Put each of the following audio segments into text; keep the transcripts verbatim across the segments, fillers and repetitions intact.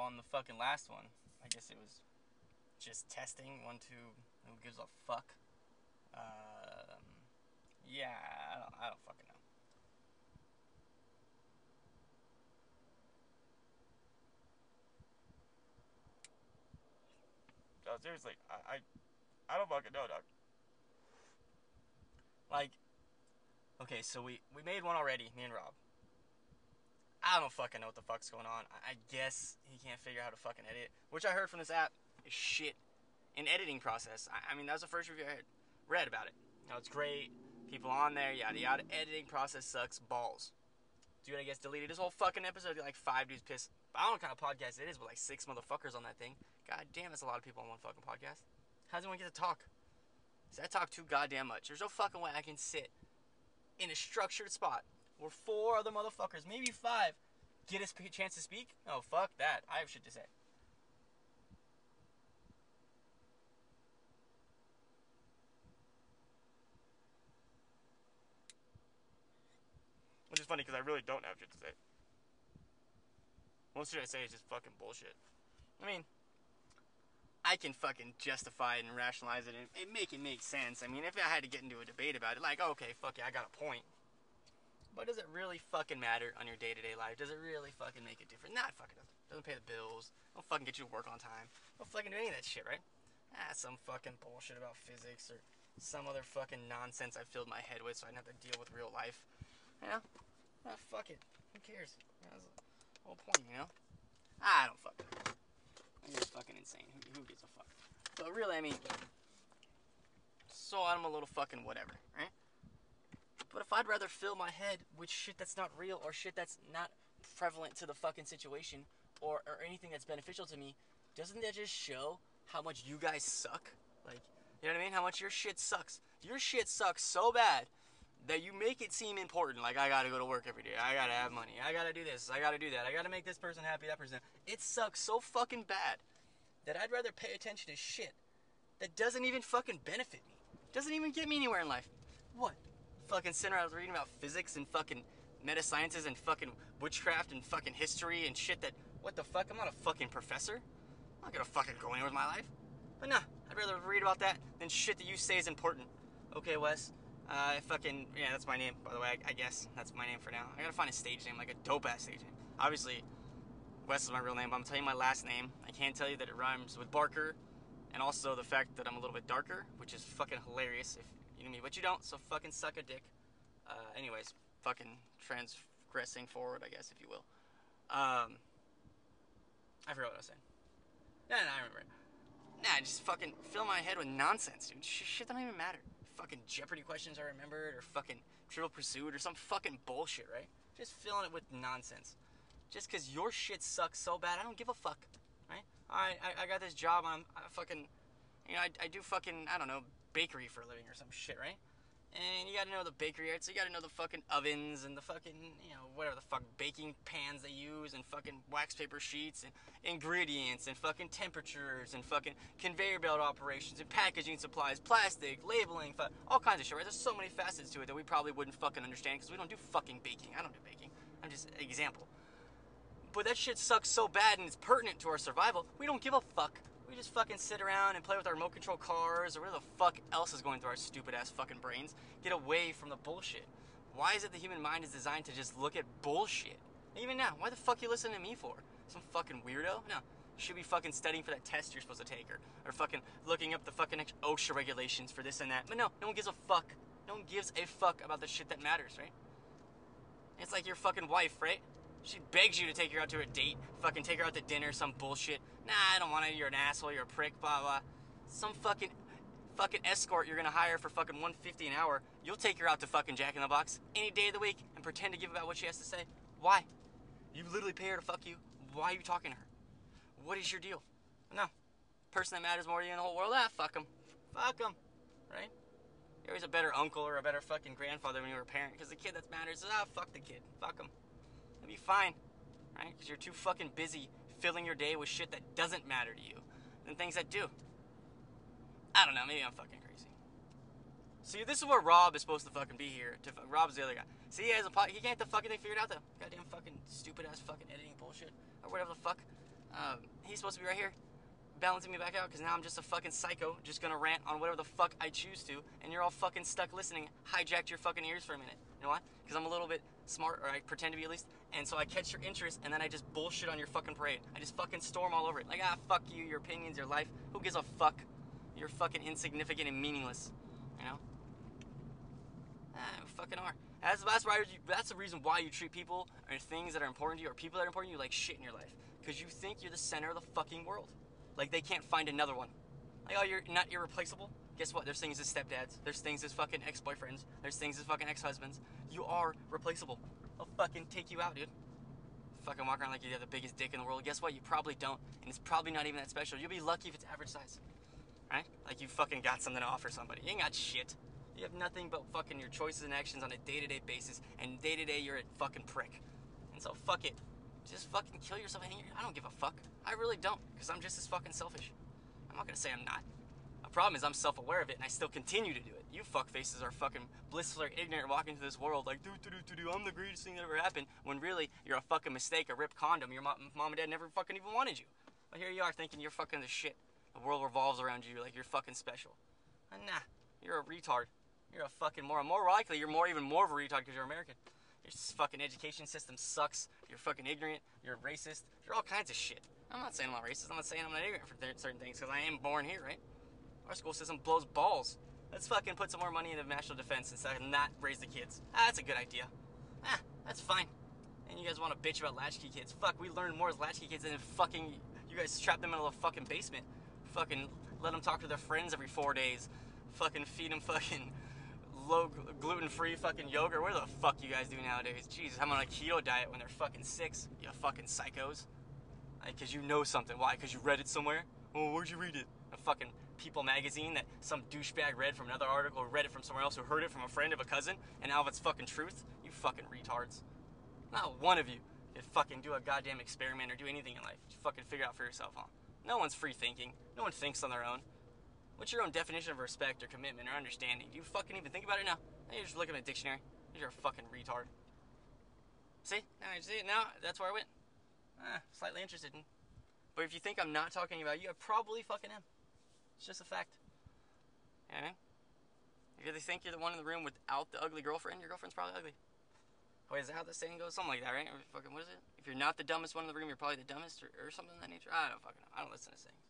on the fucking last one, I guess it was just testing. One, two, who gives a fuck? Um, yeah, I don't, I don't fucking know. No, seriously, I, I, I don't fucking know, dog. Like, okay, so we, we made one already, me and Rob. I don't fucking know what the fuck's going on. I, I guess he can't figure out how to fucking edit, which I heard from this app is shit in editing process. I, I mean, that was the first review I heard, read about it. You know, it's great, people on there, yada yada. Editing process sucks balls. Dude, I guess deleted his whole fucking episode. Like five dudes pissed. I don't know what kind of podcast it is, but like six motherfuckers on that thing. God damn, that's a lot of people on one fucking podcast. How does anyone get to talk? See, I talk too goddamn much. There's no fucking way I can sit in a structured spot where four other motherfuckers, maybe five, get a chance to speak. Oh, fuck that. I have shit to say. Which is funny because I really don't have shit to say. Most shit I say is just fucking bullshit. I mean, I can fucking justify it and rationalize it and, and make it make sense. I mean, if I had to get into a debate about it, like, okay, fuck yeah, I got a point. But does it really fucking matter on your day-to-day life? Does it really fucking make a difference? Nah, it fucking doesn't. Doesn't pay the bills. Don't fucking get you to work on time. Don't fucking do any of that shit, right? Ah, some fucking bullshit about physics or some other fucking nonsense I filled my head with so I didn't have to deal with real life. You know? Ah, fuck it. Who cares? That's the whole point, you know? I don't fucking know. You're fucking insane. Who, who gives a fuck? But really, I mean, so I'm a little fucking whatever, right? But if I'd rather fill my head with shit that's not real or shit that's not prevalent to the fucking situation or, or anything that's beneficial to me, doesn't that just show how much you guys suck? Like, you know what I mean? How much your shit sucks. Your shit sucks so bad that you make it seem important. Like, I gotta go to work every day. I gotta have money. I gotta do this. I gotta do that. I gotta make this person happy, that person. It sucks so fucking bad that I'd rather pay attention to shit that doesn't even fucking benefit me. Doesn't even get me anywhere in life. What? Fucking center, I was reading about physics and fucking metasciences and fucking witchcraft and fucking history and shit that, what the fuck? I'm not a fucking professor. I'm not gonna fucking go anywhere with my life. But nah, I'd rather read about that than shit that you say is important. Okay, Wes. Uh, fucking, yeah, that's my name, by the way, I, I guess. That's my name for now. I gotta find a stage name, like a dope-ass stage name. Obviously, Wes is my real name, but I'm telling you my last name. I can't tell you that it rhymes with Barker, and also the fact that I'm a little bit darker, which is fucking hilarious if you know me, but you don't, so fucking suck a dick. Uh, anyways, fucking transgressing forward, I guess, if you will. Um, I forgot what I was saying. No, no, I remember it. Nah, just fucking fill my head with nonsense, dude. Sh- shit that don't even matter. Fucking Jeopardy questions I remembered, or fucking Trivial Pursuit, or some fucking bullshit, right? Just filling it with nonsense. Just because your shit sucks so bad, I don't give a fuck, right? I I, I got this job, I'm I fucking, you know, I, I do fucking, I don't know, bakery for a living or some shit, right? And you gotta know the bakery arts, so you gotta know the fucking ovens and the fucking, you know, whatever the fuck baking pans they use and fucking wax paper sheets and ingredients and fucking temperatures and fucking conveyor belt operations and packaging supplies, plastic, labeling, fu- all kinds of shit, right? There's so many facets to it that we probably wouldn't fucking understand because we don't do fucking baking. I don't do baking. I'm just an example. But that shit sucks so bad and it's pertinent to our survival, we don't give a fuck. We just fucking sit around and play with our remote control cars or whatever the fuck else is going through our stupid ass fucking brains. Get away from the bullshit. Why is it the human mind is designed to just look at bullshit? Even now, why the fuck you listening to me for? Some fucking weirdo? No. You should be fucking studying for that test you're supposed to take or, or fucking looking up the fucking OSHA regulations for this and that. But no, no one gives a fuck. No one gives a fuck about the shit that matters, right? It's like your fucking wife, right? She begs you to take her out to a date, fucking take her out to dinner, some bullshit. Nah, I don't want to, you're an asshole, you're a prick, blah, blah. Some fucking, fucking escort you're gonna hire for fucking one hundred fifty dollars an hour, you'll take her out to fucking Jack in the Box any day of the week and pretend to give about what she has to say. Why? You literally pay her to fuck you. Why are you talking to her? What is your deal? No. Person that matters more to you in the whole world, ah, fuck him. Fuck him. Right? You're always a better uncle or a better fucking grandfather when you were a parent, because the kid that matters is, ah, fuck the kid. Fuck him. It'll be fine, right? Because you're too fucking busy filling your day with shit that doesn't matter to you than things that do. I don't know, maybe I'm fucking crazy. See, this is where Rob is supposed to fucking be here. To, Rob's the other guy. See, he has a pot, he can't get the fucking thing figured out though. Goddamn fucking stupid ass fucking editing bullshit or whatever the fuck. Um, he's supposed to be right here, balancing me back out, because now I'm just a fucking psycho, just gonna rant on whatever the fuck I choose to, and you're all fucking stuck listening, hijacked your fucking ears for a minute. You know why? Because I'm a little bit smart, or I pretend to be at least, and so I catch your interest, and then I just bullshit on your fucking parade. I just fucking storm all over it. Like, ah, fuck you, your opinions, your life. Who gives a fuck? You're fucking insignificant and meaningless. You know? Ah, we fucking are. That's, that's, why you, that's the reason why you treat people or things that are important to you, or people that are important to you, like shit in your life. Because you think you're the center of the fucking world. Like, they can't find another one. Like, oh, you're not irreplaceable? Guess what? There's things as stepdads. There's things as fucking ex-boyfriends. There's things as fucking ex-husbands. You are replaceable. I'll fucking take you out, dude. Fucking walk around like you have the biggest dick in the world. Guess what? You probably don't. And it's probably not even that special. You'll be lucky if it's average size. Right? Like, you fucking got something to offer somebody. You ain't got shit. You have nothing but fucking your choices and actions on a day-to-day basis. And day-to-day, you're a fucking prick. And so, fuck it. Just fucking kill yourself. I don't give a fuck. I really don't. Because I'm just as fucking selfish. I'm not going to say I'm not. The problem is I'm self-aware of it, and I still continue to do it. You fuckfaces are fucking blissful or ignorant walking through this world like, doo doo doo doo doo, I'm the greatest thing that ever happened, when really, you're a fucking mistake, a ripped condom. Your mom, mom and dad never fucking even wanted you. But here you are thinking you're fucking the shit. The world revolves around you like you're fucking special. And nah, you're a retard. You're a fucking moron. More likely, you're more even more of a retard because you're American. Your fucking education system sucks. You're fucking ignorant. You're racist. You're all kinds of shit. I'm not saying I'm not racist. I'm not saying I'm not ignorant for certain things because I am born here, right? Our school system blows balls. Let's fucking put some more money into national defense instead of not raise the kids. Ah, that's a good idea. Ah, that's fine. And you guys want to bitch about latchkey kids. Fuck, we learn more as latchkey kids than fucking you guys trap them in a fucking basement. Fucking let them talk to their friends every four days. Fucking feed them fucking low gluten-free fucking yogurt. What the fuck you guys do nowadays? Jesus, I'm on a keto diet when they're fucking six. You fucking psychos. Like, cause you know something. Why? Cause you read it somewhere? Oh, where'd you read it? A fucking People magazine that some douchebag read from another article, or read it from somewhere else, who heard it from a friend of a cousin, and now if it's fucking truth, you fucking retards. Not one of you can fucking do a goddamn experiment or do anything in life. Just fucking figure it out for yourself, huh? No one's free thinking. No one thinks on their own. What's your own definition of respect or commitment or understanding? Do you fucking even think about it now? Now you're just looking at a dictionary. You're a fucking retard. See? Now you see it now? That's where I went. Ah, slightly interested in. But if you think I'm not talking about you, I probably fucking am. It's just a fact. You know what I mean? If you really think you're the one in the room without the ugly girlfriend, your girlfriend's probably ugly. Wait, is that how the saying goes? Something like that, right? Or fucking, what is it? If you're not the dumbest one in the room, you're probably the dumbest, or, or something of that nature. I don't fucking know. I don't listen to sayings.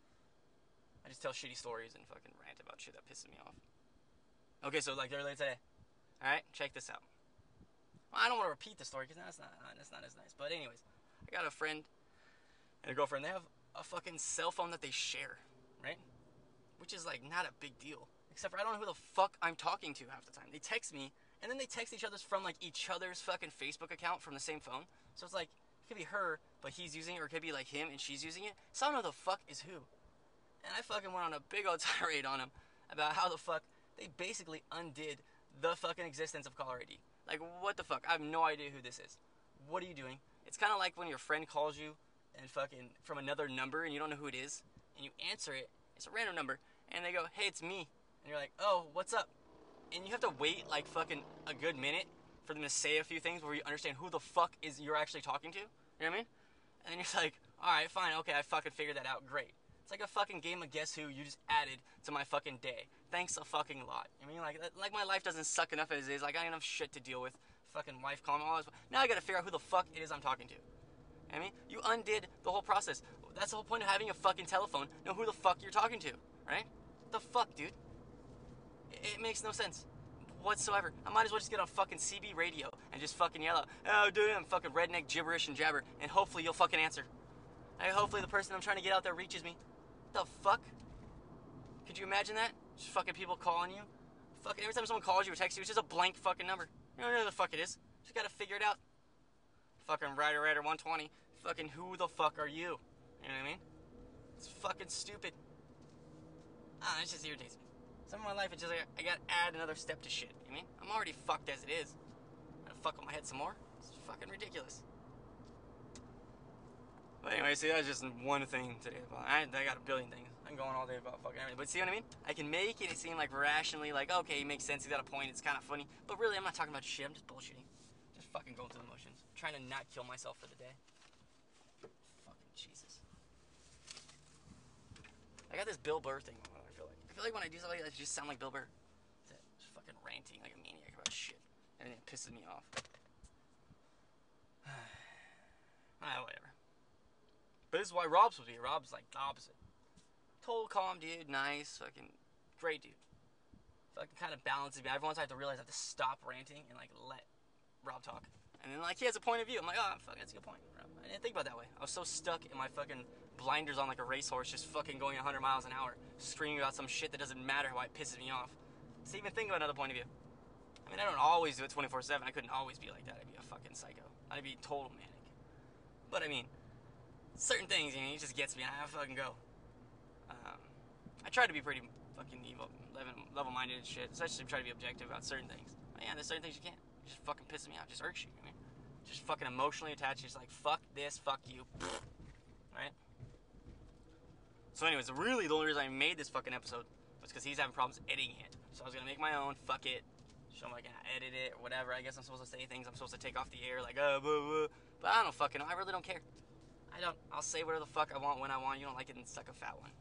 I just tell shitty stories and fucking rant about shit that pisses me off. Okay, so like earlier today. Alright, check this out. Well, I don't want to repeat the story because that's not, that's not as nice. But anyways, I got a friend and a girlfriend. They have a fucking cell phone that they share, right? Which is like not a big deal. Except for I don't know who the fuck I'm talking to half the time. They text me, and then they text each other's from like each other's fucking Facebook account from the same phone. So it's like, it could be her, but he's using it, or it could be like him and she's using it. So I don't know who the fuck is who. And I fucking went on a big old tirade on him about how the fuck they basically undid the fucking existence of caller I D. Like, what the fuck? I have no idea who this is. What are you doing? It's kind of like when your friend calls you and fucking from another number and you don't know who it is, and you answer it. It's a random number, and they go, hey, it's me. And you're like, oh, what's up? And you have to wait like fucking a good minute for them to say a few things where you understand who the fuck is you're actually talking to. You know what I mean? And then you're like, alright, fine, okay, I fucking figured that out, great. It's like a fucking game of Guess Who you just added to my fucking day. Thanks a fucking lot. I mean, like, like my life doesn't suck enough as it is. Like, I got enough shit to deal with. Fucking wife calling me all this. Now I gotta figure out who the fuck it is I'm talking to. You know what I mean? You undid the whole process. That's the whole point of having a fucking telephone. Know who the fuck you're talking to, right? What the fuck, dude? It, it makes no sense whatsoever. I might as well just get on fucking C B radio and just fucking yell out, oh, dude, I'm fucking redneck gibberish and jabber, and hopefully you'll fucking answer. And hopefully the person I'm trying to get out there reaches me. The fuck? Could you imagine that? Just fucking people calling you. Fucking every time someone calls you or texts you, it's just a blank fucking number. You don't know who the fuck it is. Just gotta figure it out. Fucking Rider Rider one twenty. Fucking who the fuck are you? You know what I mean? It's fucking stupid. Ah, it just irritates me. Some of my life, it's just like, I gotta add another step to shit. You know what I mean? I'm already fucked as it is. I'm gonna fuck with my head some more? It's fucking ridiculous. But anyway, see, that's just one thing today. About I, I got a billion things. I'm going all day about fucking everything. But see what I mean? I can make it seem like rationally, like, okay, it makes sense, he's got a point, it's kind of funny. But really, I'm not talking about shit, I'm just bullshitting. Just fucking going through the motions. Trying to not kill myself for the day. Fucking Jesus. I got this Bill Burr thing going on, I feel like. I feel like when I do something like that, I just sound like Bill Burr. Just fucking ranting like a maniac about shit. Everything pisses me off. Ah, whatever. But this is why Rob's was here. Rob's like the opposite. Total calm dude, nice, fucking great dude. Fucking kind of balances me. Every once I have to realize I have to stop ranting and like let Rob talk. And then like he has a point of view. I'm like, oh fuck, that's a good point. I didn't think about it that way. I was so stuck in my fucking blinders on like a racehorse, just fucking going one hundred miles an hour, screaming about some shit that doesn't matter why it pisses me off. To even think about another point of view. I mean, I don't always do it twenty-four seven. I couldn't always be like that. I'd be a fucking psycho. I'd be total manic. But I mean, certain things, you know, it just gets me. I fucking go. Um, I try to be pretty fucking evil, level-minded and shit. Especially try to be objective about certain things. But yeah, there's certain things you can't. It just fucking pisses me off. It just irks you. I mean, just fucking emotionally attached. Just like fuck this, fuck you, right? So, anyways, really the only reason I made this fucking episode was because he's having problems editing it. So I was gonna make my own. Fuck it. Show him I can edit it or whatever. I guess I'm supposed to say things. I'm supposed to take off the air like uh, blah, blah. But I don't fucking know. I really don't care. I don't. I'll say whatever the fuck I want when I want. You don't like it, then suck a fat one.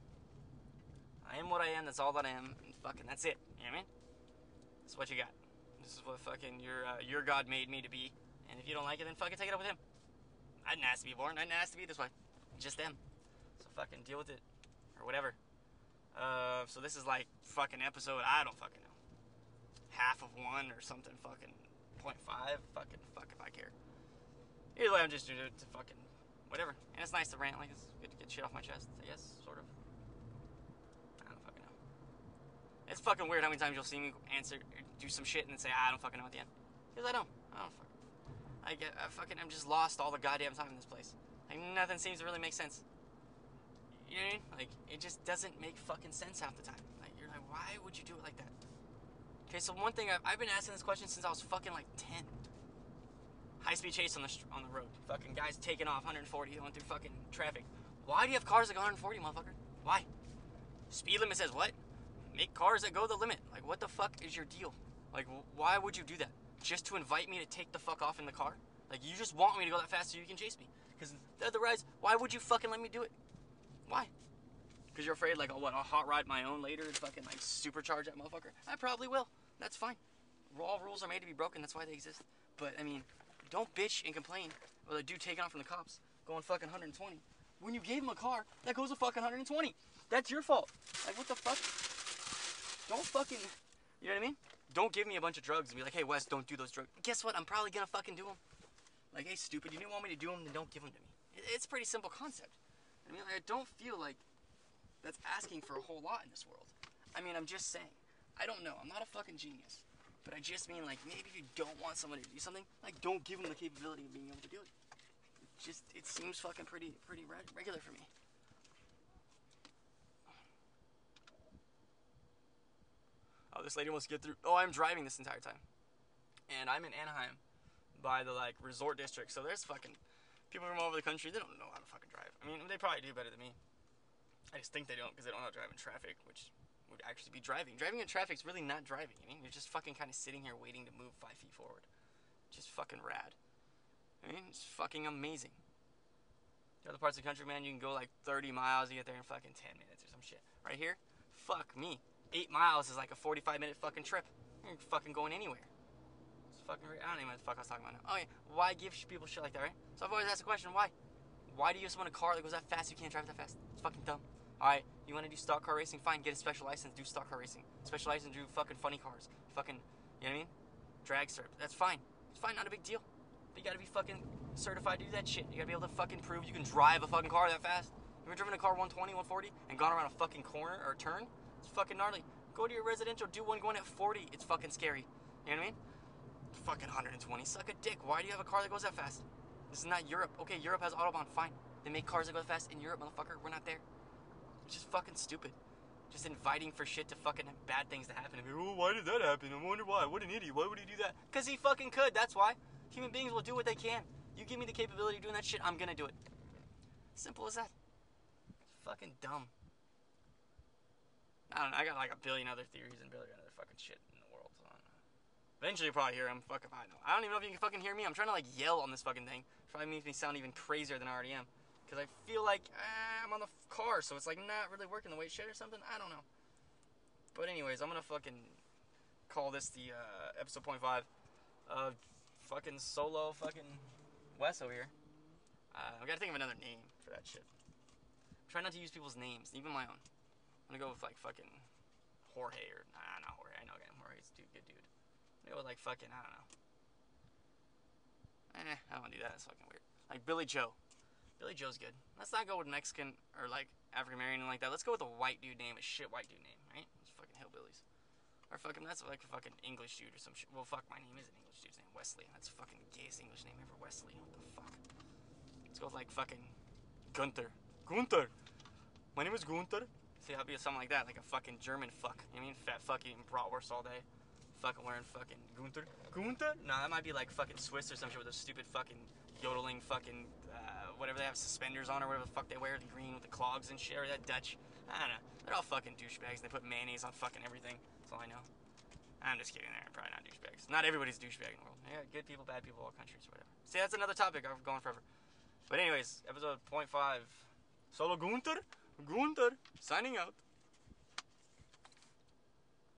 I am what I am. That's all that I am. And fucking that's it. You know what I mean? That's what you got. This is what fucking your uh, your God made me to be. And if you don't like it, then fucking take it up with him. I didn't ask to be born. I didn't ask to be this way. Just them. So fucking deal with it or whatever. Uh, so this is like fucking episode. I don't fucking know. Half of one or something. Fucking point five. Fucking fuck if I care. Either way, I'm just doing it to fucking. Whatever. And it's nice to rant, like, it's good to get shit off my chest, I guess, sort of. I don't fucking know. It's fucking weird how many times you'll see me answer, do some shit and then say, ah, I don't fucking know at the end. Because I don't. I don't fucking. I get, I fucking, I'm just lost all the goddamn time in this place. Like, nothing seems to really make sense. You know what I mean? Like, it just doesn't make fucking sense half the time. Like, you're like, why would you do it like that? Okay, so one thing, I've, I've been asking this question since I was fucking, like, ten. High-speed chase on the on the road. Fucking guys taking off one forty going through fucking traffic. Why do you have cars that go one forty, motherfucker? Why? Speed limit says what? Make cars that go the limit. Like, what the fuck is your deal? Like, why would you do that? Just to invite me to take the fuck off in the car? Like, you just want me to go that fast so you can chase me. Because otherwise, why would you fucking let me do it? Why? Because you're afraid, like, oh, what, I'll hot ride my own later and fucking, like, supercharge that motherfucker? I probably will. That's fine. All rules are made to be broken. That's why they exist. But, I mean... Don't bitch and complain about a dude taking off from the cops going fucking one twenty. When you gave him a car that goes a fucking one twenty. That's your fault. Like, what the fuck? Don't fucking... You know what I mean? Don't give me a bunch of drugs and be like, hey, Wes, don't do those drugs. Guess what? I'm probably gonna fucking do them. Like, hey, stupid, you didn't want me to do them, then don't give them to me. It's a pretty simple concept. I mean, like, I don't feel like that's asking for a whole lot in this world. I mean, I'm just saying. I don't know. I'm not a fucking genius. But I just mean, like, maybe if you don't want someone to do something, like, don't give them the capability of being able to do it. It just, it seems fucking pretty, pretty re regular for me. Oh, this lady wants to get through. Oh, I'm driving this entire time. And I'm in Anaheim by the, like, resort district. So there's fucking people from all over the country. They don't know how to fucking drive. I mean, they probably do better than me. I just think they don't because they don't know how to drive in traffic, which... would actually be driving. Driving in traffic is really not driving. I mean, you're just fucking kind of sitting here waiting to move five feet forward. Just fucking rad. I mean, it's fucking amazing. The other parts of the country, man, you can go like thirty miles, you get there in fucking ten minutes or some shit. Right here, fuck me. Eight miles is like a forty-five minute fucking trip. You're fucking going anywhere. It's fucking, I don't even know what the fuck I was talking about now. Oh yeah, why give people shit like that, right? So I've always asked the question, why? Why do you just want a car that goes that fast if you can't drive that fast? It's fucking dumb. Alright, you want to do stock car racing? Fine, get a special license, do stock car racing. Special license, do fucking funny cars. Fucking, you know what I mean? Drag strip. That's fine. It's fine, not a big deal. But you gotta be fucking certified to do that shit. You gotta be able to fucking prove you can drive a fucking car that fast. You ever driven a car one twenty, one forty, and gone around a fucking corner or turn? It's fucking gnarly. Go to your residential, do one going at forty. It's fucking scary. You know what I mean? Fucking one twenty. Suck a dick. Why do you have a car that goes that fast? This is not Europe. Okay, Europe has Autobahn. Fine. They make cars that go fast in Europe, motherfucker. We're not there. It's just fucking stupid. Just inviting for shit to fucking bad things to happen. And be, oh, why did that happen? I wonder why. What an idiot. Why would he do that? Because he fucking could. That's why. Human beings will do what they can. You give me the capability of doing that shit, I'm gonna do it. Simple as that. It's fucking dumb. I don't know. I got like a billion other theories and a billion other fucking shit in the world. So I don't know. Eventually you'll probably hear them. Fuck if I know. I don't even know if you can fucking hear me. I'm trying to like yell on this fucking thing. It probably makes me sound even crazier than I already am. because I feel like eh, I'm on the f- car, so it's like not really working the way it should or something. I don't know. But anyways, I'm gonna fucking call this the uh, episode point five of fucking solo fucking Wesso here. Uh, I gotta think of another name for that shit. Try not to use people's names, even my own. I'm gonna go with like fucking Jorge or nah, not Jorge. I know again, Jorge's a dude, good dude. I'm gonna go with like fucking I don't know. Eh, I don't wanna do that. It's fucking weird. Like Billy Joe. Billy Joe's good. Let's not go with Mexican or like African American like that. Let's go with a white dude name, a shit white dude name, right? It's fucking hillbillies. Or fucking that's like a fucking English dude or some shit. Well, fuck, my name is an English dude's name, Wesley. That's fucking the gayest English name ever, Wesley. What the fuck? Let's go with like fucking Gunther. Gunther. My name is Gunther. See, I'll be something like that, like a fucking German fuck. You know what I mean? Fat fuck eating bratwurst all day. Fucking wearing fucking Gunther. Gunther? Nah, that might be like fucking Swiss or some shit with a stupid fucking yodeling fucking, uh, whatever they have suspenders on or whatever the fuck they wear, the green with the clogs and shit, or that Dutch. I don't know. They're all fucking douchebags. They put mayonnaise on fucking everything. That's all I know. I'm just kidding. They're probably not douchebags. Not everybody's a douchebag in the world. Yeah, good people, bad people, all countries, whatever. See, that's another topic. I'm going forever. But anyways, episode point five. Solo Gunther? Gunther, signing out.